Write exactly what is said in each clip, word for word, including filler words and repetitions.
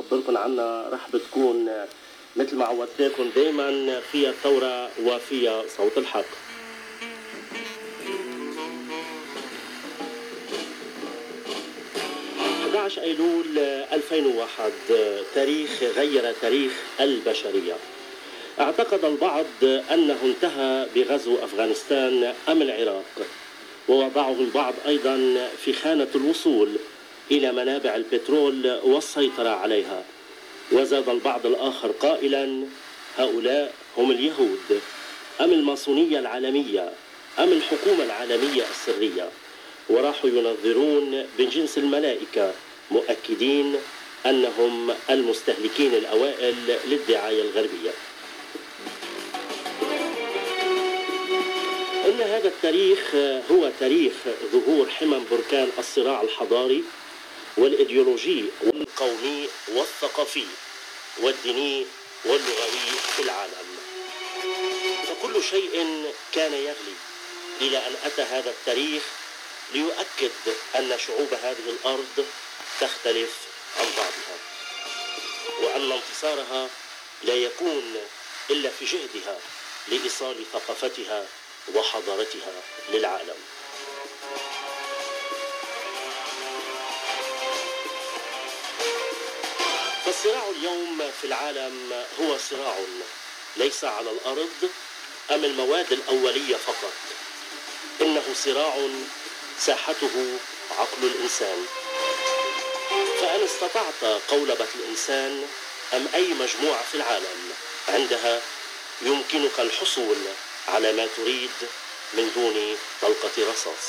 اخبركم عنها رح بتكون مثل ما عودتكم دائما فيها ثوره وفيها صوت الحق. أحد عشر أيلول ألفين وواحد، تاريخ غير تاريخ البشرية. اعتقد البعض أنه انتهى بغزو أفغانستان أم العراق، ووضعه البعض أيضا في خانة الوصول إلى منابع البترول والسيطرة عليها. وزاد البعض الآخر قائلا: هؤلاء هم اليهود أم الماسونية العالمية أم الحكومة العالمية السرية، وراحوا ينظرون بجنس الملائكة مؤكدين أنهم المستهلكين الأوائل للدعاية الغربية. إن هذا التاريخ هو تاريخ ظهور حمم بركان الصراع الحضاري والإيديولوجي والقومي والثقافي والديني واللغوي في العالم. فكل شيء كان يغلي إلى أن أتى هذا التاريخ ليؤكد أن شعوب هذه الأرض تختلف عن بعضها، وأن انتصارها لا يكون إلا في جهدها لإيصال ثقافتها وحضارتها للعالم. فالصراع اليوم في العالم هو صراع ليس على الأرض أم المواد الأولية فقط، إنه صراع ساحته عقل الإنسان. فإن استطعت قولبة الإنسان أم أي مجموعة في العالم، عندها يمكنك الحصول على ما تريد من دون طلقة رصاص.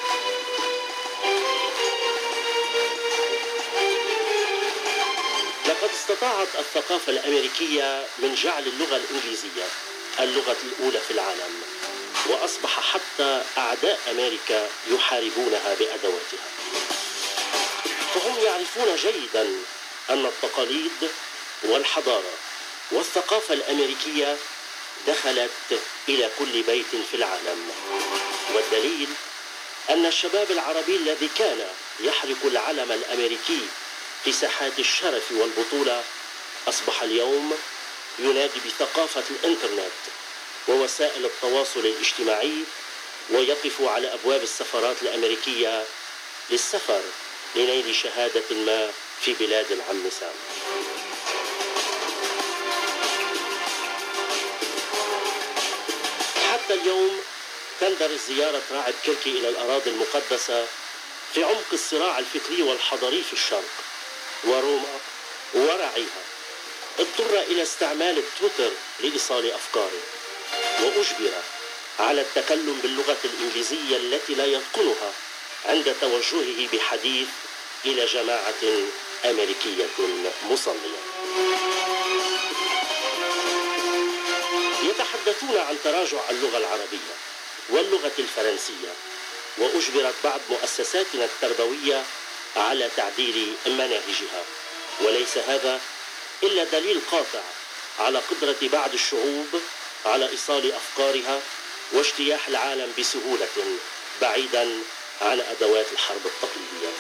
لقد استطاعت الثقافة الأمريكية من جعل اللغة الإنجليزية اللغة الأولى في العالم، وأصبح حتى أعداء أمريكا يحاربونها بأدواتها. فهم يعرفون جيدا أن التقاليد والحضارة والثقافة الأمريكية دخلت إلى كل بيت في العالم. والدليل أن الشباب العربي الذي كان يحرك العلم الأمريكي في ساحات الشرف والبطولة أصبح اليوم ينادي بثقافة الإنترنت ووسائل التواصل الاجتماعي، ويقف على أبواب السفارات الأمريكية للسفر لنيل شهادة ما في بلاد العم سام. حتى اليوم تندرج زيارة راعد كركي إلى الأراضي المقدسة في عمق الصراع الفكري والحضاري في الشرق، وروما ورعيها اضطر إلى استعمال التويتر لإيصال أفكاره، وأجبر على التكلم باللغة الإنجليزية التي لا يتقنها عند توجهه بحديث إلى جماعة أمريكية مصلية. يتحدثون عن تراجع اللغة العربية واللغة الفرنسية، وأجبرت بعض مؤسساتنا التربوية على تعديل مناهجها، وليس هذا إلا دليل قاطع على قدرة بعض الشعوب على إيصال أفكارها واجتياح العالم بسهولة بعيدا عن أدوات الحرب التقليدية.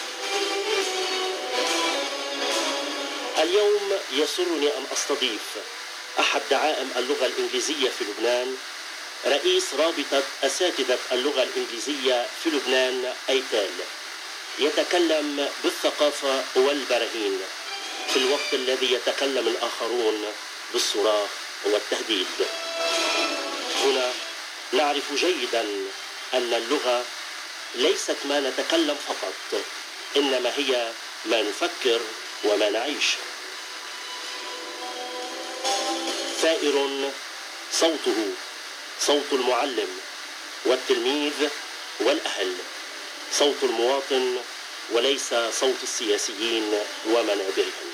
اليوم يسرني أن أستضيف أحد دعائم اللغة الإنجليزية في لبنان، رئيس رابطة أساتذة اللغة الإنجليزية في لبنان أيتال، يتكلم بالثقافة والبراهين في الوقت الذي يتكلم الآخرون بالصراخ والتهديد. هنا نعرف جيدا أن اللغة ليست ما نتكلم فقط، إنما هي ما نفكر وما نعيش. ثائر صوته صوت المعلم والتلميذ والأهل، صوت المواطن وليس صوت السياسيين ومنابرهم.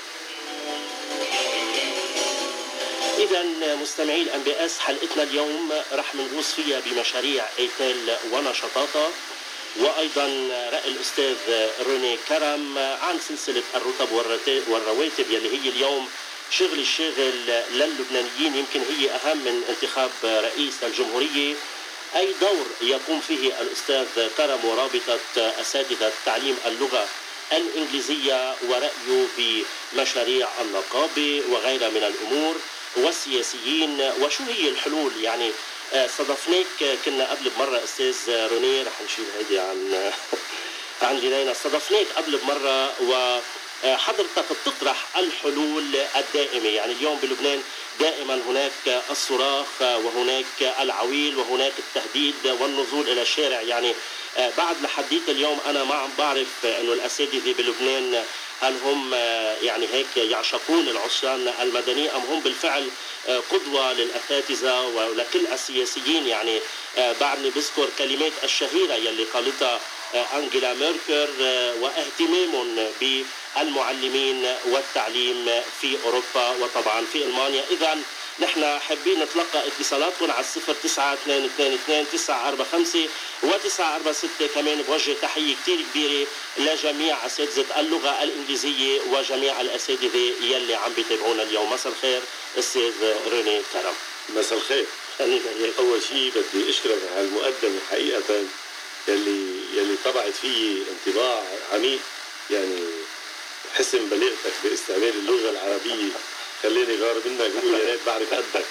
إذا مستمعي الأنباس، حلقتنا اليوم رح نغوص فيها بمشاريع أيتال ونشاطاتها، وأيضا رأي الأستاذ روني كرم عن سلسلة الرتب والرواتب يلي هي اليوم شغل الشاغل للبنانيين، يمكن هي أهم من انتخاب رئيس الجمهورية. أي دور يقوم فيه الأستاذ كرم ورابطة أساتذة تعليم اللغة الإنجليزية ورأيه بمشاريع النقابة وغيرها من الأمور والسياسيين وشو هي الحلول. يعني استضفناك كنا قبل بمرة أستاذ روني، رح نشيل هيدي عن عن لينا، استضفناك قبل بمرة وحضرتك بتطرح الحلول الدائمة. يعني اليوم بلبنان دائما هناك الصراخ وهناك العويل وهناك التهديد والنزول إلى الشارع. يعني بعد لحديت اليوم أنا ما عم بعرف أنه الأساتذة بلبنان هل هم يعني هيك يعشقون العصيان المدني أم هم بالفعل قدوة للأساتذة ولكل السياسيين. يعني بعدني بذكر كلمات الشهيرة يلي قالتها أنجيلا ميركل واهتمام بالمعلمين والتعليم في أوروبا وطبعا في ألمانيا. إذا نحن حابين نتلقى اتصالاتكم على الصفر تسعة اثنين اثنين اثنين تسعة أربعة خمسة وتسعة أربعة ستة. كمان بوجه تحية كتير كبيرة لجميع أساتذة اللغة الإنجليزية وجميع الأساتذة يلي عم بيتابعونا اليوم. مساء الخير أستاذ روني كرم. مساء الخير. أول شيء بدي أشكرك على المقدمة حقيقة يلي يلي طبعت فيه انطباع عميق. يعني حسن بلاغتك باستعمال اللغة العربية خليني غار منك بقول يا ريت بعرف قدك.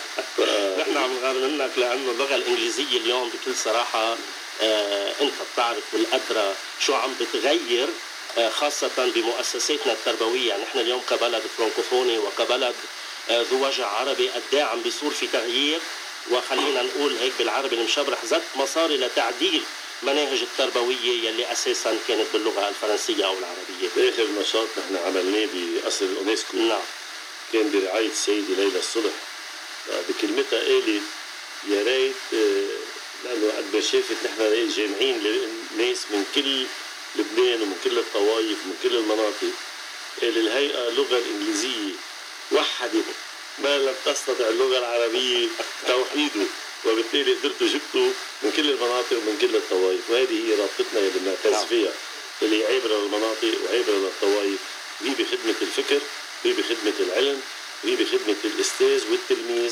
نحن عم نغار منك لأنه اللغة الإنجليزية اليوم بكل صراحة آه أنت بتعرف والأدرى شو عم بتغير آه خاصة بمؤسساتنا التربوية. نحن اليوم كبلد فرانكوفوني وكبلد آه ذو وجه عربي قد عم بيصير في تغيير، وخلينا نقول هيك بالعربي المشبرح زت مصاري لتعديل مناهج التربوية يلي أساسا كانت باللغة الفرنسية أو العربية. آخر نشاط نحن عملناه بقصر الأونسكو نعم كان برعاية السيدة ليلى الصلح. بكلمتها قالت يا ريت لأنه قد ما شافت نحن جامعين ناس من كل لبنان ومن كل الطوائف ومن كل المناطق، قال الهيئة اللغة الإنجليزية وحدت ما لم تستطع اللغة العربية توحيده، وبالتالي قدرتوا جبتوا من كل المناطق ومن كل الطوائف. وهذه هي رابطتنا اللي بنعتز فيها اللي عابرة للمناطق وعابرة للطوائف، وهي بخدمة الفكر وهي بخدمة العلم وهي بخدمة الأستاذ والتلميذ.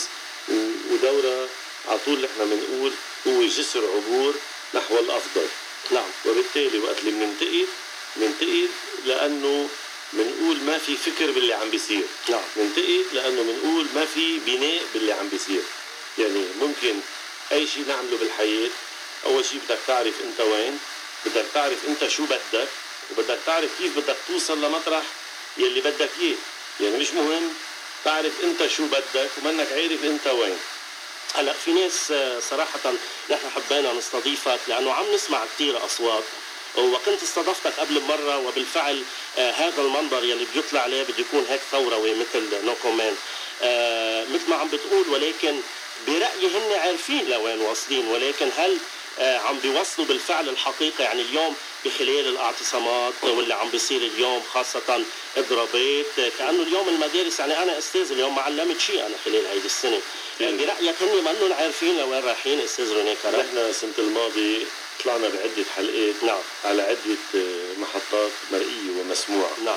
ودورة على طول نحن بنقول هو جسر عبور نحو الأفضل. نعم. وبالتالي وقت اللي بننتقد بننتقد لأنه بنقول ما في فكر باللي عم بيصير. نعم. بننتقد لأنه بنقول ما في بناء باللي عم بيصير. يعني ممكن أي شيء نعمله بالحياة أول شيء بدك تعرف أنت وين، بدك تعرف أنت شو بدك، وبدك تعرف كيف بدك توصل لمطرح يلي بدك إياه. يعني مش مهم تعرف أنت شو بدك ومنك عارف أنت وين. هلا في ناس صراحة نحن حبينا نستضيفك لأنه عم نسمع كثير أصوات، وكنت استضفتك قبل مرة وبالفعل آه هذا المنبر يلي بيطلع عليه بده يكون هيك ثوروي مثل نو كومنت آه مثل ما عم بتقول، ولكن برأيي هن عارفين لوين واصلين، ولكن هل آه عم بيوصلوا بالفعل الحقيقة؟ يعني اليوم بخلال الاعتصامات واللي عم بيصير اليوم خاصة اضرابات، كأنه اليوم المدارس، يعني أنا أستاذ اليوم ما علمت شيء أنا خلال هيدي السنة، يعني برأيك هن منهم عارفين لوين رايحين أستاذ روني كرم؟ نحن السنة الماضية طلعنا بعدة حلقات نعم. على عدة محطات مرئية ومسموعة. نعم.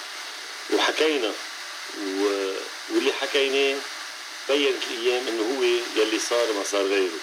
وحكينا و... واللي حكيناه بينت الأيام إنه هو يلي صار ما صار غيره.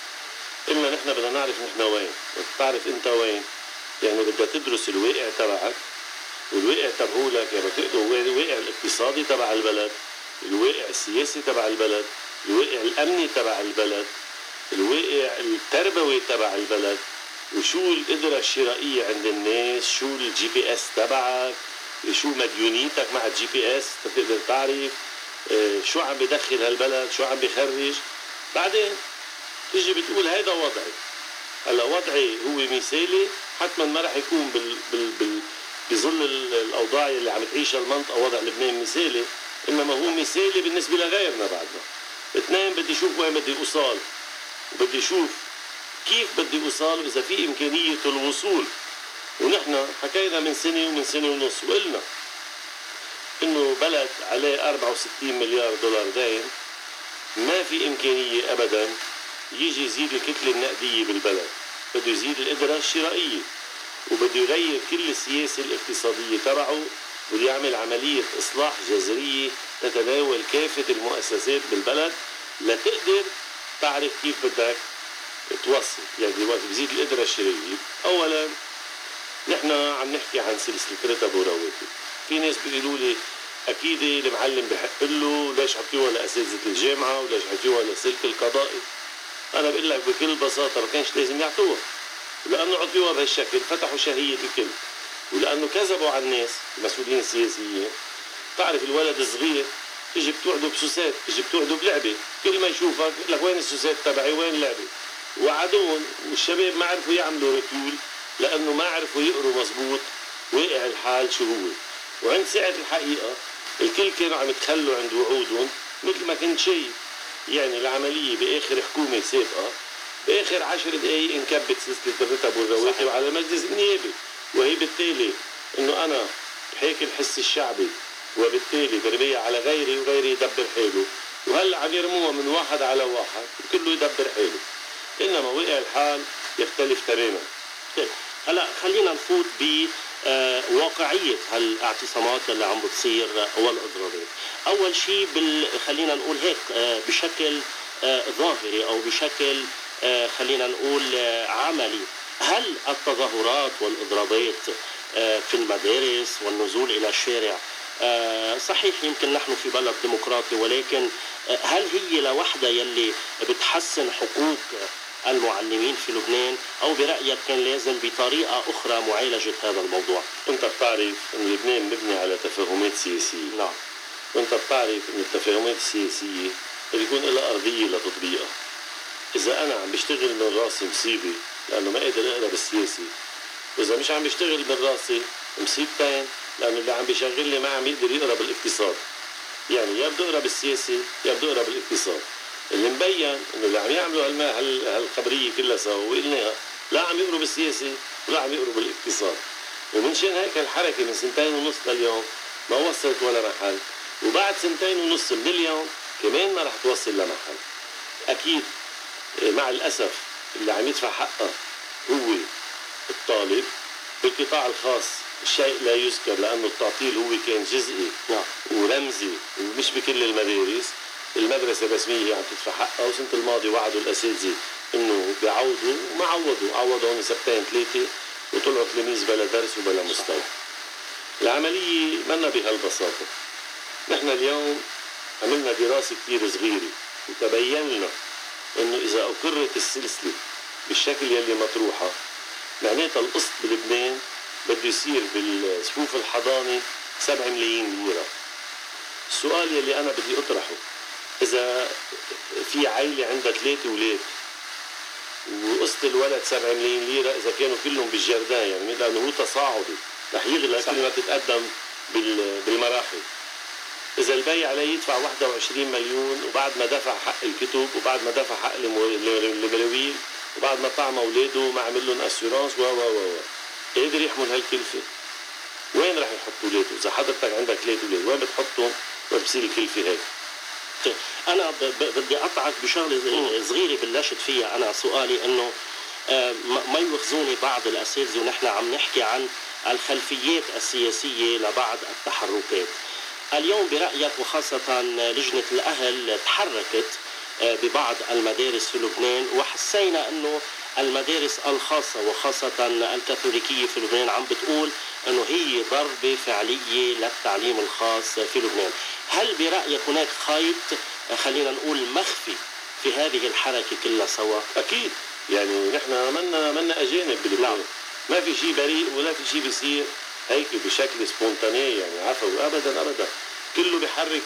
قلنا نحن بدنا نعرف نحن وين، وتعرف أنت وين، يعني بدها تدرس الواقع تبعك، والواقع تبعولك يعني تقدر الواقع الاقتصادي تبع البلد، الواقع السياسي تبع البلد، الواقع الأمني تبع البلد، الواقع التربوي تبع البلد، وشو القدرة الشرائية عند الناس، شو الجي بي اس تبعك، شو مديونيتك مع الجي بي اس تقدر تعرف شو عم بدخل هالبلد، شو عم بخرج. بعدين تيجي بتقول هيدا وضعي. هلا وضعي هو مثالي؟ حتما ما رح يكون بال بال بال بظل الاوضاع اللي عم تعيشها المنطقه وضع لبنان مثالي، انما هو مثالي بالنسبه لغيرنا بعدنا. اثنين بدي اشوف وين بدي اوصل، وبدي اشوف كيف بدي اوصل واذا في امكانيه الوصول. ونحن حكينا من سنه ومن سنه ونص وقلنا انه بلد عليه أربعة وستين مليار دولار دين ما في امكانيه ابدا يجي يزيد الكتله النقديه بالبلد، بده يزيد القدره الشرائيه، وبده يغير كل السياسه الاقتصاديه تبعه، بده يعمل عمليه اصلاح جذريه تتناول كافه المؤسسات بالبلد لتقدر تعرف كيف بدك توصل. يعني دلوقتي بزيد القدره الشرائيه، اولا نحن عم نحكي عن سلسلة رتب ورواتب. في ناس بيقولوا لي اكيد المعلم بحق له، ليش حطيوها لاساتذه الجامعه وليش حطيوها لسلك القضائي؟ انا بقول لك بكل بساطه ما كانش لازم يعطوها، ولانه عطيوها بهالشكل فتحوا شهيه الكل، ولانه كذبوا على الناس المسؤولين السياسيين. تعرف الولد الصغير تيجي بتوعده بسوسات، تيجي بتوعده بلعبه، كل ما يشوفك يقول لك وين السوسات تبعي وين اللعبه؟ وعدون، والشباب ما عرفوا يعملوا رتول لانه ما عرفوا يقروا مزبوط واقع الحال شو هو. وعند ساعه الحقيقه الكل كانوا عم يتخلوا عند وعودهم مثل ما كنت شيء. يعني العمليه باخر حكومه سابقه باخر عشر دقائق انكبت سلسله الرتب والرواتب على المجلس النيابي، وهي بالتالي انه انا بحيك الحس الشعبي وبالتالي برميها على غيري وغيري يدبر حاله، وهلا عم يرموها من واحد على واحد وكله يدبر حاله. انما وقع الحال يختلف تماما. هلا خلينا نفوت بواقعيه هالاعتصامات اللي عم بتصير والاضرابات. اول شيء بال... خلينا نقول هيك بشكل ظاهري او بشكل خلينا نقول عملي، هل التظاهرات والاضرابات في المدارس والنزول الى الشارع صحيح يمكن نحن في بلد ديمقراطي، ولكن هل هي لوحدها يلي بتحسن حقوق المعلمين في لبنان، او برايك كان لازم بطريقه اخرى معالجه هذا الموضوع؟ انت بتعرف ان لبنان مبني على تفاهمات سياسيه. نعم. وانت بتعرف ان التفاهمات السياسيه بيكون لها ارضيه لتطبيقها. اذا انا عم بشتغل من راسي مصيبه لانه ما قادر اقرا بالسياسي، واذا مش عم بشتغل من راسي مصيبتين لانه اللي عم بيشغلني ما عم يقدر يقرا بالاقتصاد. يعني يا بده يقرا بالسياسي يا بده يقرا بالاقتصاد. اللي مبين انه اللي عم يعملوا هال هالخبريه كلها سوا وقلناها لا عم يقروا بالسياسي ولا عم يقروا بالاقتصاد. ومن شان هيك الحركه من سنتين ونص لليوم ما وصلت ولا محل، وبعد سنتين ونص من اليوم كمان ما رح توصل لمحل. اكيد مع الاسف اللي عم يدفع حقه هو الطالب. بالقطاع الخاص الشيء لا يذكر لانه التعطيل هو كان جزئي ورمزي ومش بكل المدارس. المدرسه الرسميه هي عم تدفع حقها، وسنه الماضي وعدوا الاساتذه انه بيعوضوا وما عوضوا، عوضوا هون سبتين ثلاثه وطلعوا تلاميذ بلا درس وبلا مستوى. العمليه منا بهالبساطه. نحن اليوم عملنا دراسه كثير صغيره وتبين لنا انه اذا اقرت السلسله بالشكل يلي مطروحه معناتها القسط بلبنان بده يصير بالصفوف الحضانه سبعة ملايين ليره. السؤال يلي انا بدي اطرحه، اذا في عائله عندها ثلاثه اولاد وقسط الولد سبعة ملايين ليره، اذا كانوا كلهم بالجردان يعني لانه هو تصاعدي رح يغلى كل ما تتقدم بالمراحل. اذا البي عليه يدفع واحد وعشرين مليون وبعد ما دفع حق الكتب وبعد ما دفع حق الملاويل وبعد ما طعم اولاده وما عمل لهم اسيورانس و و و قادر يحمل هالكلفه؟ وين رح يحط اولاده؟ اذا حضرتك عندك ثلاث اولاد وين بتحطهم وبتصير الكلفه هيك؟ انا بدي اقطعك بشغله صغيره بلشت فيها. انا سؤالي انه ما يوخزوني بعض الاساتذه ونحن عم نحكي عن الخلفيات السياسيه لبعض التحركات. اليوم برايك وخاصه لجنه الاهل تحركت ببعض المدارس في لبنان، وحسينا انه المدارس الخاصه وخاصه الكاثوليكيه في لبنان عم بتقول انه هي ضربه فعليه للتعليم الخاص في لبنان. هل برايك هناك خيط خلينا نقول مخفي في هذه الحركه كلها سوا؟ اكيد. يعني نحن منا منا اجانب بلبنان. ما في شيء بريء ولا في شيء بيصير هيك بشكل سبونتاني يعني عفوي ابدا ابدا. كله بيحرك،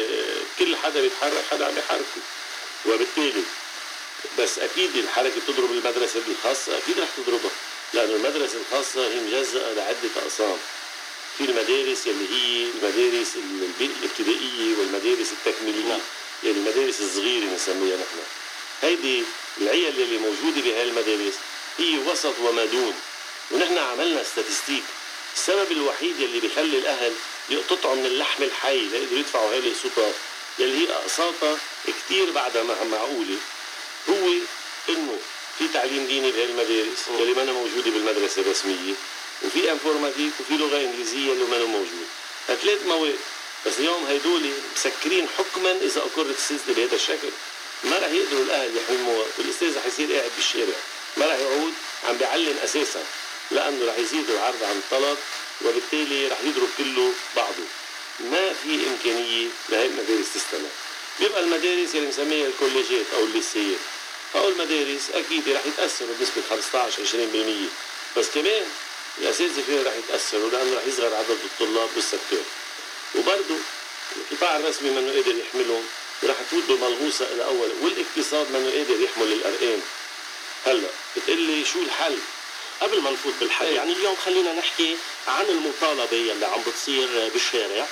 كل حدا بيتحرك حدا عم بيحركه. وبالتالي بس اكيد الحركه بتضرب المدرسه الخاصه، اكيد رح تضربها لانه المدرسه الخاصه هي مجزأه لعده اقسام. في المدارس اللي هي المدارس الابتدائيه والمدارس التكميليه، يعني المدارس الصغيره بنسميها نحن. هيدي العيال اللي موجوده بهاي المدارس هي وسط وما دون. ونحن عملنا استاتستيك، السبب الوحيد يلي بيخلي الاهل يقطعوا من اللحم الحي ليقدروا يدفعوا هاي الاقساطات يلي هي اقساطها كثير بعدها معقوله، هو انه في تعليم ديني بهاي المدارس يلي ما موجوده بالمدرسه الرسميه، وفي انفورماتيك وفي لغه انجليزيه اللي ما موجود. ثلاث مواد بس اليوم هيدول مسكرين حكما اذا اقرت السلسله بهذا الشكل. ما رح يقدروا الاهل يحموها، والاستاذ رح يصير قاعد بالشارع ما رح يعود عم بيعلم اساسا، لأنه رح يزيد العرض عن الطلب، وبالتالي رح يضرب كله بعضه. ما في إمكانية لهي المدارس تستمر. بيبقى المدارس اللي نسميها الكوليجات أو الليسيات، أو المدارس أكيد رح يتأثروا بنسبة خمسة عشر عشرين بالمية، بس كمان الأساتذة فيها رح يتأثروا لأنه رح يصغر عدد الطلاب بالسكتور، وبرضه القطاع الرسمي منه قادر يحملهم، ورح تفوت بملغوصة إلى أول، والاقتصاد منه قادر يحمل الأرقام. هلا بتقلي شو الحل؟ قبل ما نفوت بالحل، يعني اليوم خلينا نحكي عن المطالبة يلي عم بتصير بالشارع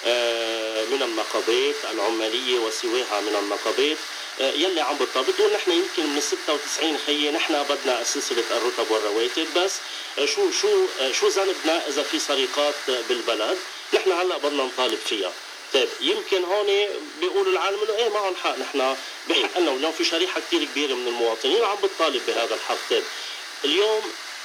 من النقابات العمالية وسواها من النقابات يلي عم بتطالب. بتقول نحن يمكن من ستة وتسعين خيي نحن بدنا سلسلة الرتب والرواتب، بس شو شو شو ذنبنا إذا في سرقات بالبلد؟ نحن هلا بدنا نطالب فيها. طيب يمكن هون بيقولوا العالم انه ايه معهم حق، نحن بحق لنا، واليوم في شريحه كثير كبيره من المواطنين عم بتطالب بهذا الحق. طيب اليوم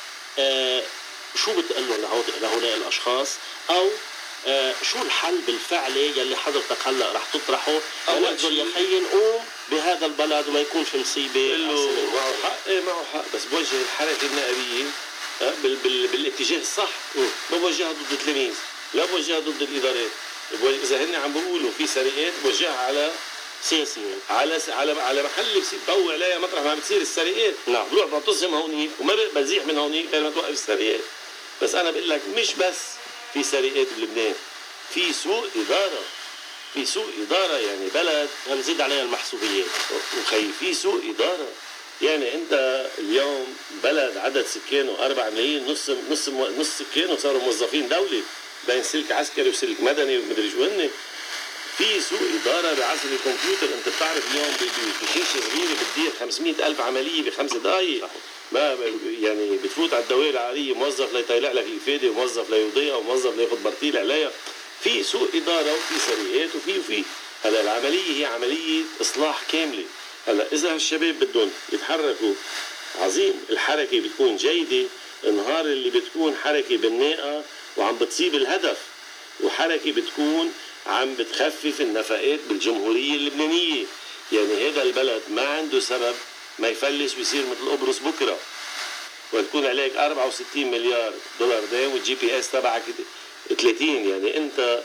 آه شو بتقولوا لهؤلاء الاشخاص، او آه شو الحل بالفعلي يلي حضرتك هلا رح تطرحه لنقدر يا خيي نقوم بهذا البلد وما يكون في مصيبه؟ له معه حق، ايه معه حق، بس بوجه الحركه النقابيه بال بال بالاتجاه الصح، ما بوجهها ضد التلاميذ، لا بوجهها ضد الادارات. اذا هن عم بيقولوا في سرقات بوجهها على سياسيين، على على على محل بصير بضوي عليها مطرح ما بتصير السرقات. نعم، بروح بعتصم هونيك وما بزيح من هونيك لما توقف السرقات. بس انا بقول لك مش بس في سرقات بلبنان، في سوء اداره، في سوء اداره، يعني بلد نزيد عليها المحسوبيات وخي في سوء اداره. يعني انت اليوم بلد عدد سكانه أربعة ملايين، نص نص نص سكانه صاروا موظفين دولي بين سلك عسكري وسلك مدني ومدري شو هن. في سوء اداره بعصر الكمبيوتر. انت بتعرف اليوم بشاشه صغيره بتدير خمسمئة ألف عمليه بخمس دقائق. ما يعني بتفوت على الدوائر العاديه موظف ليطلع لك الافاده، وموظف ليضيع، وموظف لياخذ برتيل عليها. في سوء اداره وفي سرقات وفي وفي هلا العمليه هي عمليه اصلاح كامله. هلا اذا هالشباب بدهم يتحركوا عظيم، الحركه بتكون جيده النهار اللي بتكون حركه بناءه وعم بتصيب الهدف، وحركه بتكون عم بتخفف النفقات بالجمهوريه اللبنانيه. يعني هذا البلد ما عنده سبب ما يفلس ويصير مثل قبرص بكره، وتكون عليك أربعة وستين مليار دولار دين والجي بي اس تبعك ثلاثين. يعني انت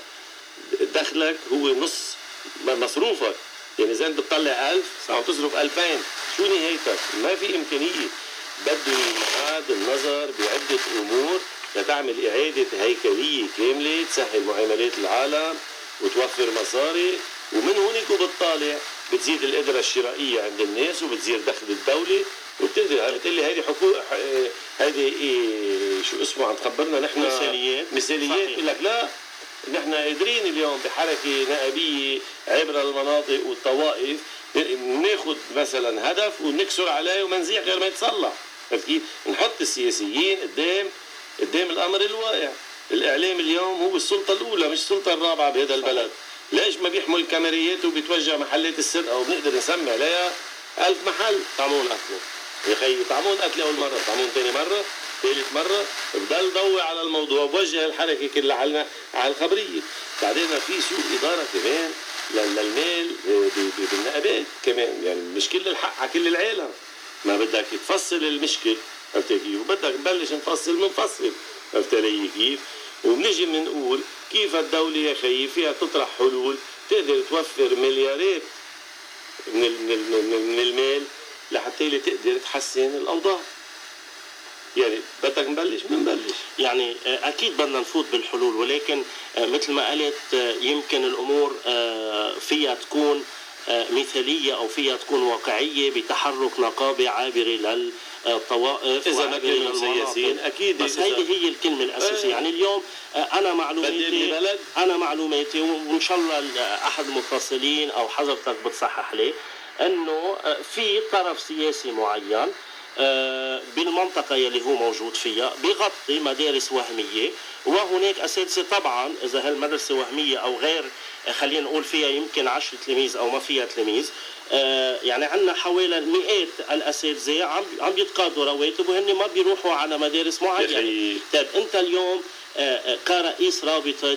دخلك هو نص مصروفك. يعني اذا انت بتطلع ألف عم تصرف ألفين، شو نهايتك؟ ما في امكانيه. بده ينعاد النظر بعده امور لتعمل اعاده هيكليه كامله تسهل معاملات العالم وتوفر مصاري، ومن هونيك وبتطالع بتزيد القدره الشرائيه عند الناس وبتزيد دخل الدوله وبتقدر بتقلي هيدي حقوق، هيدي إيه شو اسمه عم تخبرنا نحن مثاليات مثاليات. بقول لك لا، نحن قادرين اليوم بحركه نقابيه عبر المناطق والطوائف ناخذ مثلا هدف ونكسر عليه وما نزيح غير ما يتصلح. كيف؟ نحط السياسيين قدام قدام الامر الواقع. الاعلام اليوم هو السلطه الاولى مش السلطه الرابعه بهذا البلد. ليش ما بيحمل كاميريات وبيتوجه محلات السرقه وبنقدر نسمي عليها ألف محل؟ طعمون قتله يا خيي، طعمون قتله اول مره، طعمون ثاني مره، ثالث مره، بضل ضوي على الموضوع، بوجه الحركه كلها على على الخبريه. بعدين في سوء اداره كمان للمال بالنقابات كمان. يعني مش كل الحق على كل العالم، ما بدك تفصل المشكل، عرفت كيف؟ وبدك نبلش نفصل منفصل، عرفت علي كيف؟ وبنجي بنقول كيف الدولة يا خيي فيها تطرح حلول تقدر توفر مليارات من من من المال لحتى تقدر تحسن الأوضاع. يعني بدك نبلش بنبلش. يعني اكيد بدنا نفوت بالحلول، ولكن مثل ما قلت يمكن الامور فيها تكون مثاليه او فيها تكون واقعيه بتحرك نقابي عابري للطوائف اذا ما كانوا سياسيين اكيد. بس هيدي هي الكلمه الاساسيه. يعني اليوم انا معلوماتي انا معلوماتي وان شاء الله احد المتصلين او حضرتك بتصحح لي انه في طرف سياسي معين بالمنطقة يلي هو موجود فيها بيغطي مدارس وهمية، وهناك أساتذة طبعا إذا هالمدرسة وهمية أو غير خلينا نقول فيها يمكن عشر تلاميذ أو ما فيها تلاميذ، يعني عندنا حوالي مئات الأساتذة عم عم بيتقاضوا رواتب وهن ما بيروحوا على مدارس معينة. طيب أنت اليوم كرئيس رابطة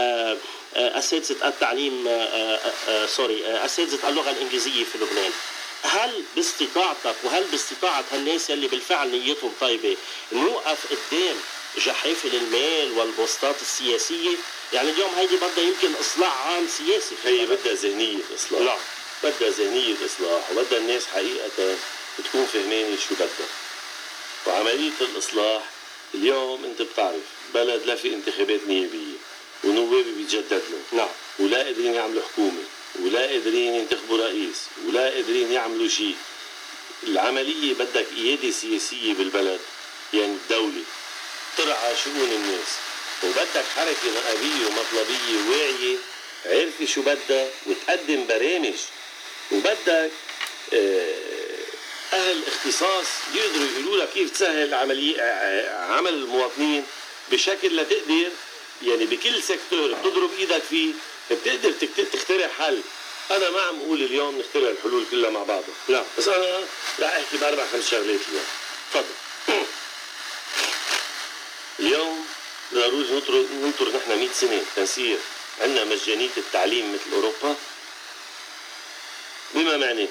أساتذة التعليم سوري أساتذة اللغة الإنجليزية في لبنان، هل باستطاعتك وهل باستطاعة هالناس اللي بالفعل نيتهم طيبة نوقف قدام جحافل المال والبوستات السياسية؟ يعني اليوم هيدي بدها يمكن إصلاح عام سياسي. هي بدها ذهنية إصلاح. نعم. بدها ذهنية إصلاح، وبدها الناس حقيقة تكون فهمانة شو بدها. وعملية الإصلاح اليوم أنت بتعرف بلد لا في انتخابات نيابية ونوابي بيتجدد لهم. نعم. ولا قادرين يعملوا حكومة، ولا قادرين ينتخبوا رئيس، ولا قادرين يعملوا شيء. العملية بدك قيادة سياسية بالبلد، يعني الدولة ترعى شؤون الناس، وبدك حركة نقابية ومطلبية واعية عارفة شو بدها وتقدم برامج، وبدك أهل اختصاص يقدروا يقولوا لك كيف تسهل عملية عمل المواطنين بشكل لتقدر يعني بكل سيكتور بتضرب ايدك فيه بتقدر تخترع حل. انا ما عم اقول اليوم نخترع الحلول كلها مع بعضها، لا، بس انا رح احكي باربع خمس شغلات اليوم. تفضل. اليوم ضروري ننطر ننطر نحن مئة سنه تنصير عندنا مجانيه التعليم مثل اوروبا. بما معناه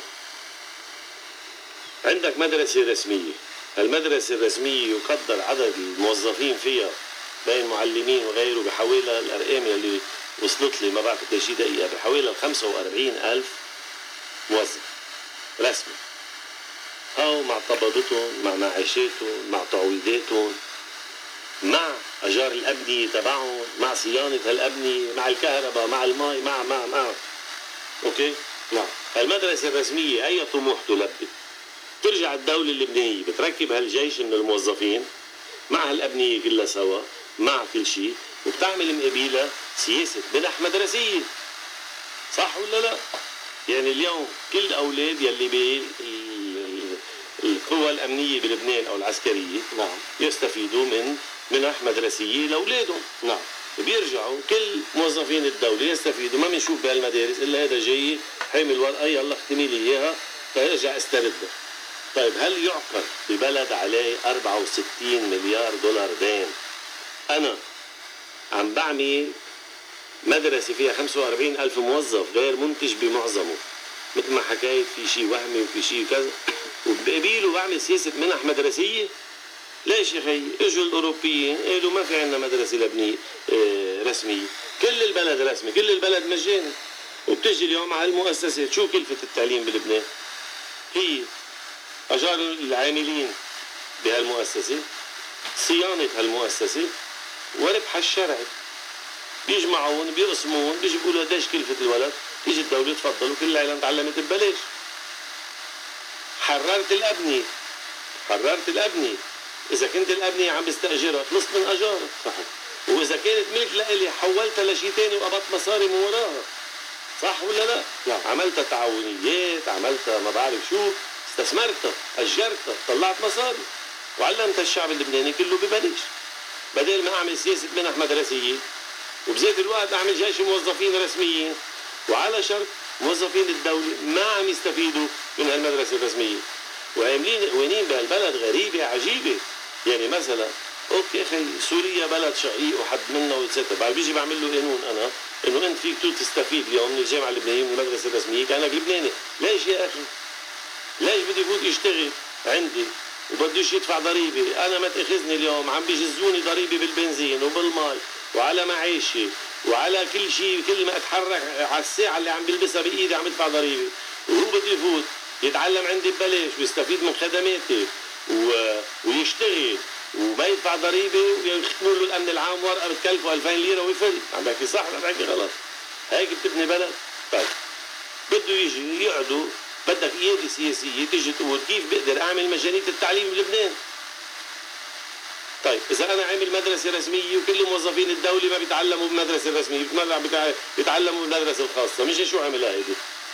عندك مدرسه رسميه، المدرسه الرسميه يقدر عدد الموظفين فيها بين معلمين وغيره بحوالي الارقام اللي وصلت لي ما بعرف قديش دقيقه بحوالي خمسة وأربعين ألف موظف رسمي، هاو مع طبابتهم مع معاشاتهم مع تعويضاتهم مع اجار الابنيه تبعهم مع صيانه هالابنيه مع الكهرباء مع المي مع مع مع اوكي. نعم. المدرسه الرسميه اي طموح تلبي، ترجع الدوله اللبنانيه بتركب هالجيش من الموظفين مع هالابنيه كلها سوا مع كل شيء، وبتعمل مقابلها سياسه منح مدرسيه. صح ولا لا؟ يعني اليوم كل اولاد يلي بالقوى الامنيه بلبنان او العسكريه نعم يستفيدوا من منح مدرسيه لاولادهم. نعم. بيرجعوا كل موظفين الدوله يستفيدوا، ما بنشوف بهالمدارس الا هذا جاي حامل ورقه يلا اختمي لي اياها فارجع استردها. طيب هل يعقل ببلد عليه أربعة وستين مليار دولار دين انا عم بعمل مدرسه فيها خمسة وأربعين ألف موظف غير منتج بمعظمه، مثل ما حكيت في شيء وهمي وفي شيء كذا، وبقبيله بعمل سياسه منح مدرسيه؟ ليش يا خي؟ اجوا الاوروبيين قالوا ما في عندنا مدرسه لبنيه اه رسميه، كل البلد رسمي، كل البلد مجاني. وبتجي اليوم على المؤسسات، شو كلفه التعليم بلبنان؟ هي اجار العاملين بهالمؤسسه، صيانه هالمؤسسه، وربح الشرعي. بيجمعون بيقسمون بيجيبوا له قديش كلفه الولد، تيجي الدوله تفضل وكل العالم تعلمت ببلاش. حررت الابنيه، حررت الابنيه، اذا كنت الابنيه عم بستاجرها خلصت من اجارها. صحيح. واذا كانت ملك لإلي حولتها لشيء ثاني وقبضت مصاري من وراها. صح ولا لا؟ لا. عملتها تعاونيات، عملتها ما بعرف شو، استثمرتها، اجرتها، طلعت مصاري وعلمت الشعب اللبناني كله ببلاش. بدل ما اعمل سياسه منح مدرسيه وبذات الوقت اعمل جيش موظفين رسميين، وعلى شرط موظفين الدوله ما عم يستفيدوا من هالمدرسه الرسميه، وعاملين قوانين بهالبلد غريبه عجيبه. يعني مثلا اوكي خي سوريا بلد شقيق وحد منا ويتستر، بعد بيجي بعمل له قانون انا انه انت فيك تستفيد اليوم من الجامعه اللبنانيه من المدرسه الرسميه كانك لبناني. ليش يا اخي؟ ليش بده يفوت يشتغل عندي وبدوش يدفع ضريبه؟ انا ما تاخذني اليوم عم بيجزوني ضريبه بالبنزين وبالمي وعلى معيشي وعلى كل شيء، كل ما اتحرك على الساعه اللي عم بلبسها بايدي عم بدفع ضريبه، وهو بده يفوت يتعلم عندي ببلاش ويستفيد من خدماتي و... ويشتغل وما يدفع ضريبه ويختموا له الامن العام ورقه بتكلفه ألفين ليره ويفل. عم بحكي صح ولا بحكي غلط؟ هيك بتبني بلد؟ طيب بده يجي يقعدوا، بدك قياده سياسيه تيجي تقول كيف بقدر اعمل مجانيه التعليم بلبنان. طيب اذا انا عامل مدرسه رسميه وكل موظفين الدوله ما بيتعلموا بالمدرسه الرسميه، بيتعلموا بالمدرسه الخاصه، مش شو عملها هيدي؟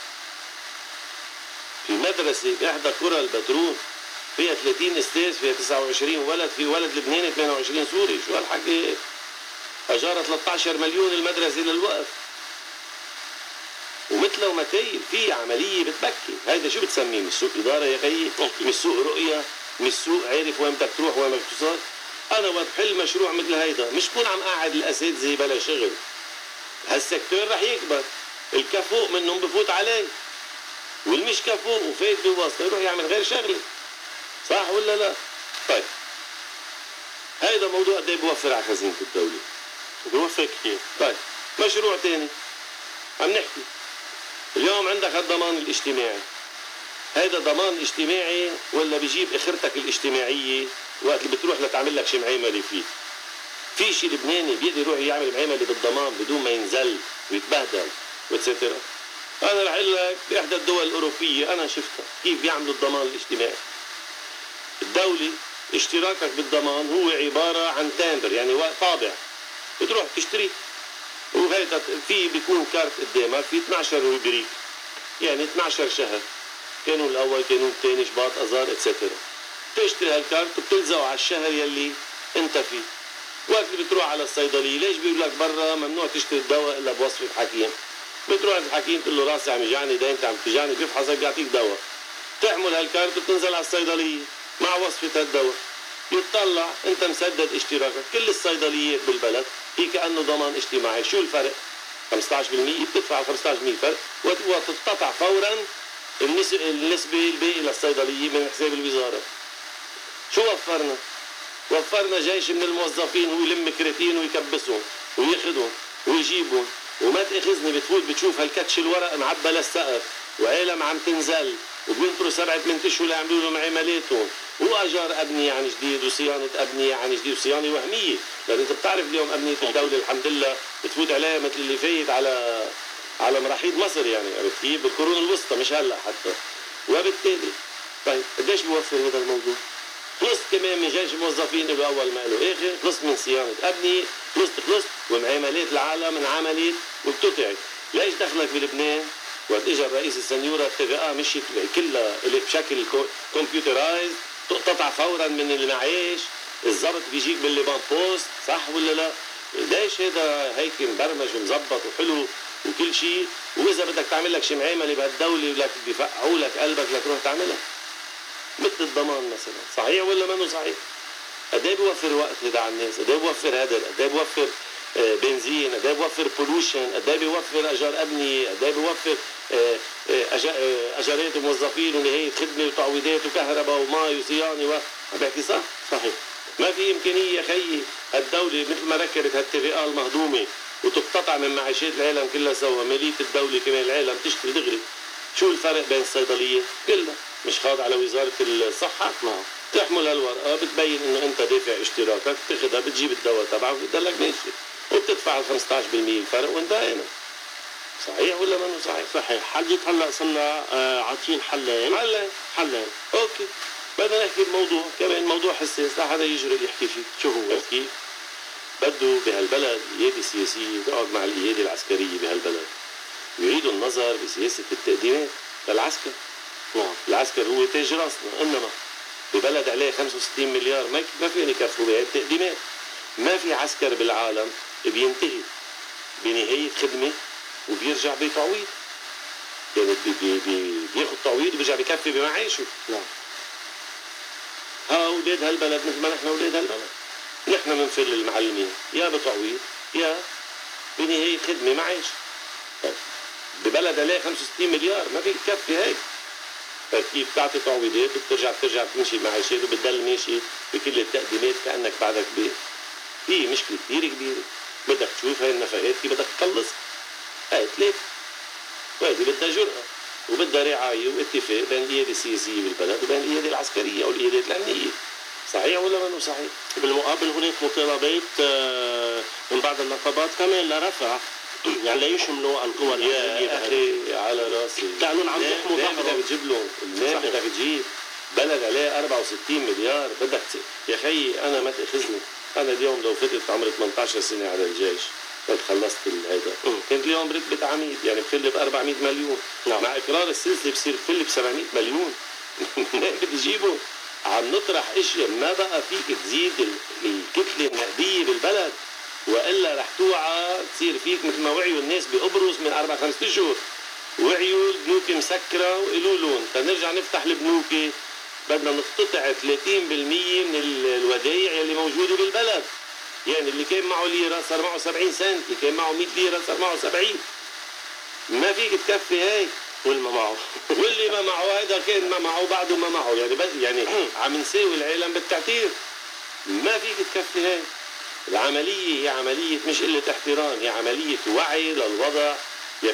في مدرسه باحدى قرى البترول فيها ثلاثين استاذ، فيها تسعة وعشرين ولد، في ولد لبناني ثمانية وعشرين سوري، شو هالحكي؟ اجارها ثلاثة عشر مليون المدرسه للوقف. ومثله ومثايل في عمليه بتبكي. هيدا شو بتسميه؟ مش سوء اداره يا خيي؟ مش سوء رؤيه؟ مش سوء عارف وين بدك تروح وين بدك توصل؟ انا وقت بحل مشروع مثل هيدا مش بكون عم قاعد الاساتذه بلا شغل. هالسكتور رح يكبر، الكفوء منهم بفوت عليه. والمشكى فوق وفايت بالواسطه يروح يعمل غير شغله. صح ولا لا؟ طيب هيدا موضوع قد ايه بوفر على خزينه الدوله؟ بوفر كثير. طيب مشروع تاني عم نحكي اليوم عندك الضمان الاجتماعي. هيدا ضمان اجتماعي ولا بيجيب اخرتك الاجتماعيه وقت اللي بتروح لتعمل لك شي معيمله فيه؟ في شي لبناني بيقدر يروح يعمل معيمله بالضمان بدون ما ينزل ويتبهدل وتسترا؟ انا رح اقول لك باحدى الدول الاوروبيه انا شفتها كيف بيعملوا الضمان الاجتماعي. الدوله اشتراكك بالضمان هو عباره عن تامبر، يعني طابع بتروح تشتري، وهيدا في بيكون كارت قدامك في اثنعش روبريك، يعني اثنعش شهر، كانون الاول كانون الثاني شباط اذار اتسترا. بتشتري هالكارت وبتلزقه على الشهر يلي انت فيه. وقت اللي بتروح على الصيدليه ليش بيقول لك برا ممنوع تشتري الدواء الا بوصفه حكيم؟ بتروح عند الحكيم تقول له راسي عم يجعني دينتي عم تجاني، بيفحصك بيعطيك دواء، تحمل هالكارت وتنزل على الصيدليه مع وصفه هالدواء، يتطلع انت مسدد اشتراكك. كل الصيدليات بالبلد هي كانه ضمان اجتماعي. شو الفرق؟ خمسة عشر بالمئة بتدفع خمسة عشر بالمئة فرق وتتقطع فورا النسبه الباقيه للصيدليه من حساب الوزاره. شو وفرنا؟ وفرنا جيش من الموظفين هو يلم كريتين ويكبسهم وياخذهم ويجيبهم، وما تاخذني بتفوت بتشوف هالكتش الورق معبى للسقف وعالم عم تنزل وبينطروا سبعة ثمان اشهر ليعملوا لهم عملياتهم، واجار ابنيه عن جديد وصيانه ابنيه عن جديد وصيانه وهميه، لان انت بتعرف اليوم ابنيه الدوله الحمد لله بتفوت عليها مثل اللي فايت على على مراحيض مصر، يعني عرفت كيف؟ بالقرون الوسطى مش هلا حتى. وبالتالي طيب قديش بوفر هذا الموضوع؟ خلصت كمان من جيش الموظفين له اول ما له اخر، خلصت من صيانه ابنيه، خلصت خلصت ومعاملات العالم انعملت وبتطعت. ليش دخلك بلبنان؟ وقت اجى الرئيس السنيوره التي في اه مشيت كلها بشكل كمبيوترايز، تقطع فورا من المعاش، الضبط بيجيك بالليبان بوست، صح ولا لا؟ ليش هذا هيك مبرمج ومظبط وحلو وكل شيء، واذا بدك تعمل لك شي معامله بهالدوله لك بيفقعوا لك قلبك لتروح تعملها. مثل الضمان مثلا، صحيح ولا منه صحيح؟ قد ايه بيوفر وقت هذا على الناس؟ قد ايه بيوفر هدر؟ قد ايه بيوفر بنزين؟ قد ايه بيوفر بولوشن؟ قد ايه بيوفر اجار ابنيه؟ قد ايه بيوفر اجارات موظفين ونهايه خدمه وتعويضات وكهرباء وماء وصيانه و عم بحكي صح؟ صحيح. ما في امكانيه يا خيي هالدوله مثل ما ركبت هالتفاقه المهضومه وتقتطع من معاشات العالم كلها سوا، ماليه الدوله كمان العالم تشتري دغري. شو الفرق بين الصيدليه؟ كلها مش خاضعه لوزاره الصحه؟ نعم. تحمل هالورقه بتبين انه انت دافع اشتراكك، بتاخذها بتجيب الدواء تبعك وبتضلك ماشي وبتدفع ال خمسة عشر بالمئة الفرق وانتهينا. صحيح ولا منه صحيح؟ صحيح. حديت هلا صرنا آه عاطين حلين حلين حلين اوكي. بدنا نحكي بموضوع كمان موضوع حساس لا حدا يجرؤ يحكي فيه. شو هو؟ كيف؟ بده بهالبلد قياده سياسيه تقعد مع القياده العسكريه بهالبلد ويعيدوا النظر بسياسه التقديمات للعسكر. نعم. العسكر هو تاج راسنا، انما ببلد عليه خمسة وستين مليار ما ما فينا يكفوا بهي التقديمات. ما في عسكر بالعالم بينتهي بنهايه خدمه وبيرجع بتعويض، يعني بي بي بي بياخذ تعويض وبيرجع بكفي بمعاشه. نعم. ها اولاد هالبلد مثل ما نحن اولاد هالبلد، نحن بنفر للمعلمين يا بتعويض يا بنهايه خدمه معاش. طيب ببلد عليه خمسة وستين مليار ما في تكفي هيك. طيب كيف بتعطي تعويضات وبترجع بترجع بتمشي معاشات وبتضل ماشي بكل التقديمات كانك بعدك بيت. في مشكله كثير كبيره، بدك تشوف هاي النفقات كيف بدك تخلص. هاي ثلاثه، وهذه بدها جرأة وبدها رعايه واتفاق بين القياده السياسيه بالبلد وبين القياده العسكريه او القيادات الامنيه. صحيح ولا منه صحيح؟ بالمقابل هناك مطالبات من بعض النقابات كمان لرفع يعني لا يشملوا القوى الامنيه. يا اخي على راسي، لانهم عم يحموا ظهرهم. بدك تجيب لهم المال، بدك تجيب بلد عليه أربعة وستين مليار بدك ت... يا خيي انا ما تاخذني، انا اليوم لو فتت عمري ثمانية عشر سنه على الجيش كنت خلصت هيدا، كنت اليوم برتبه عميد يعني بفل ب أربعمئة مليون. نعم. مع اقرار السلسله بصير بفل ب سبعمئة مليون. منين بدي اجيبه؟ عم نطرح اشياء ما بقى فيك تزيد الكتله النقديه بالبلد، والا رح توعى تصير فيك مثل ما وعيوا الناس بقبرص من اربع خمس اشهر، وعيوا البنوك مسكره وقالوا لهم تنرجع نفتح البنوك بدنا نقتطع ثلاثين بالمئة من الودائع اللي موجوده بالبلد. يعني اللي كان معه ليره صار معه سبعين سنت، اللي كان معه مئة ليره صار معه سبعين. ما فيك تكفي هيك. والما معه واللي ما معه هذا كان ما معه بعده ما معه، يعني بس يعني عم نساوي العالم بالتعتير. ما فيك تكفي هيك. العملية هي عملية مش قلة احترام، هي عملية وعي للوضع